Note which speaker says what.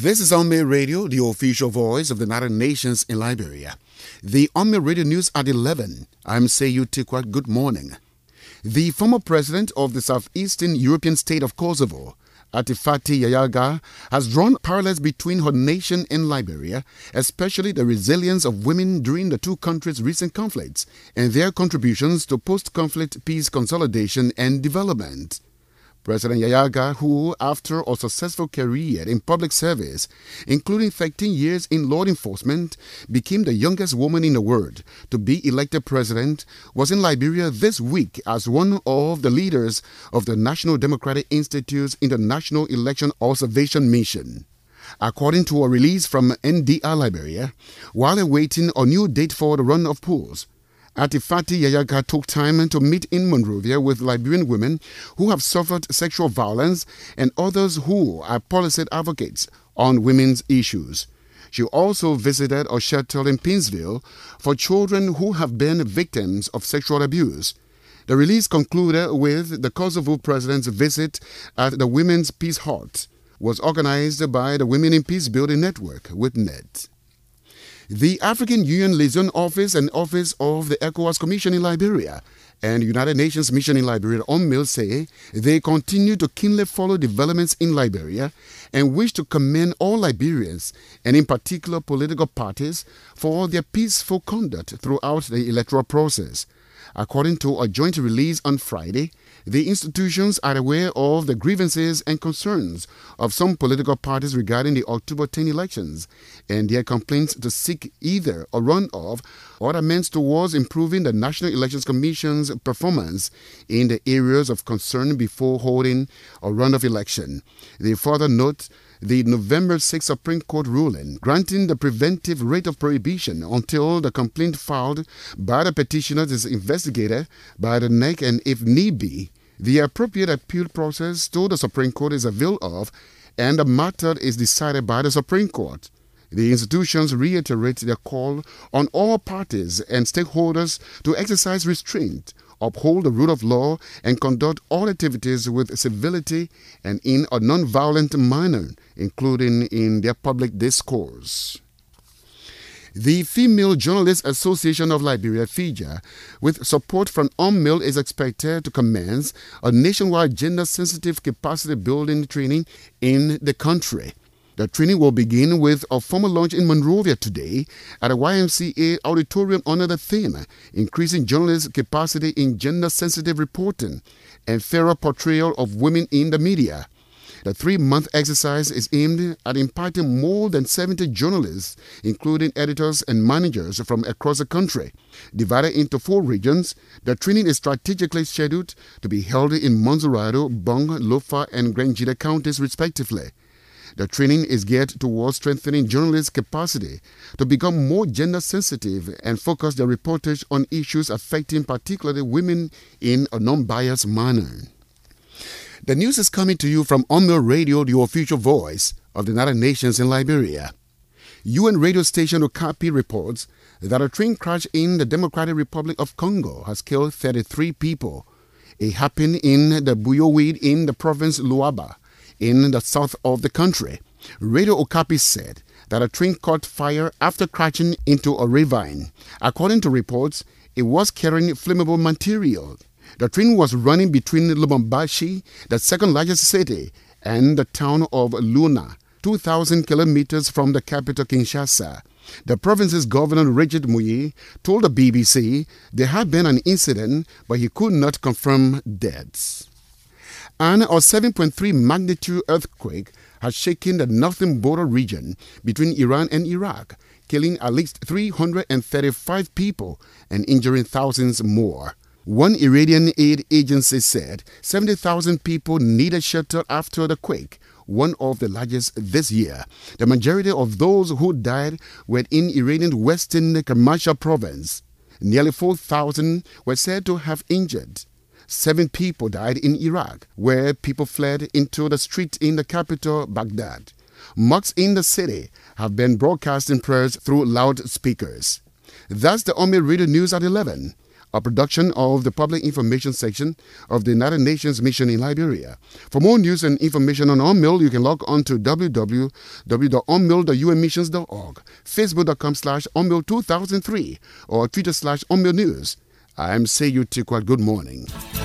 Speaker 1: This is Ome Radio, the official voice of the United Nations in Liberia. The Ome Radio News at 11. I'm Seyu Tikwa. Good morning. The former president of the southeastern European state of Kosovo, Atifati Yayaga, has drawn parallels between her nation and Liberia, especially the resilience of women during the two countries' recent conflicts and their contributions to post-conflict peace consolidation and development. President Yayaga, who, after a successful career in public service, including 13 years in law enforcement, became the youngest woman in the world to be elected president, was in Liberia this week as one of the leaders of the National Democratic Institute's International Election Observation Mission. According to a release from NDR Liberia, while awaiting a new date for the run of polls, Atifati Yayaga took time to meet in Monrovia with Liberian women who have suffered sexual violence and others who are policy advocates on women's issues. She also visited a shelter in Pinsville for children who have been victims of sexual abuse. The release concluded with the Kosovo president's visit at the Women's Peace Hut, was organized by the Women in Peace Building Network, WIPNET. The African Union Liaison Office and Office of the ECOWAS Commission in Liberia and United Nations Mission in Liberia, UNMIL, say they continue to keenly follow developments in Liberia and wish to commend all Liberians, and in particular political parties, for their peaceful conduct throughout the electoral process. According to a joint release on Friday, the institutions are aware of the grievances and concerns of some political parties regarding the October 10 elections and their complaints to seek either a runoff or amends towards improving the National Elections Commission's performance in the areas of concern before holding a runoff election. They further note the November 6 Supreme Court ruling granting the preventive rate of prohibition until the complaint filed by the petitioners is investigated by the NEC, and if need be, the appropriate appeal process to the Supreme Court is availed of and the matter is decided by the Supreme Court. The institutions reiterate their call on all parties and stakeholders to exercise restraint, uphold the rule of law, and conduct all activities with civility and in a non-violent manner, including in their public discourse. The Female Journalists Association of Liberia, FIJA, with support from UNMIL, is expected to commence a nationwide gender-sensitive capacity-building training in the country. The training will begin with a formal launch in Monrovia today at a YMCA auditorium under the theme Increasing Journalist Capacity in Gender-Sensitive Reporting and Fairer Portrayal of Women in the Media. The 3-month exercise is aimed at imparting more than 70 journalists, including editors and managers from across the country. Divided into 4 regions, the training is strategically scheduled to be held in Monserrado, Bong, Lofa, and Grangida counties, respectively. The training is geared towards strengthening journalists' capacity to become more gender-sensitive and focus their reportage on issues affecting particularly women in a non-biased manner. The news is coming to you from UNMIL Radio, the official voice of the United Nations in Liberia. UN radio station Okapi reports that a train crash in the Democratic Republic of Congo has killed 33 people. It happened in the Buyowid in the province Luaba, in the south of the country. Radio Okapi said that a train caught fire after crashing into a ravine. According to reports, it was carrying flammable material. The train was running between Lubumbashi, the second largest city, and the town of Luna, 2,000 kilometers from the capital Kinshasa. The province's governor, Richard Muyi, told the BBC there had been an incident, but he could not confirm deaths. And a 7.3 magnitude earthquake has shaken the northern border region between Iran and Iraq, killing at least 335 people and injuring thousands more. One Iranian aid agency said 70,000 people needed shelter after the quake, one of the largest this year. The majority of those who died were in Iranian western Kermanshah province. Nearly 4,000 were said to have injured. 7 people died in Iraq, where people fled into the street in the capital, Baghdad. Mosques in the city have been broadcasting prayers through loudspeakers. That's the UNMIL Radio News at 11. a production of the Public Information Section of the United Nations Mission in Liberia. For more news and information on UNMIL, you can log on to www.unmil.unmissions.org, facebook.com/UNMIL2003, or Twitter/UNMIL News. I'm Seyu Tikwat. Good morning.